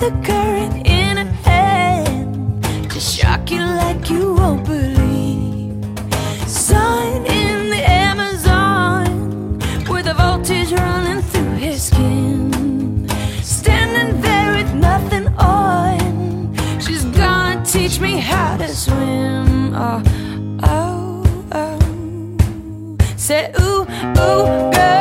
the current in her hand to shock you like you won't believe. Sun in the Amazon with a voltage running through his skin, standing there with nothing on. She's gonna teach me how to swim. Oh, oh, oh. Say ooh, ooh, girl.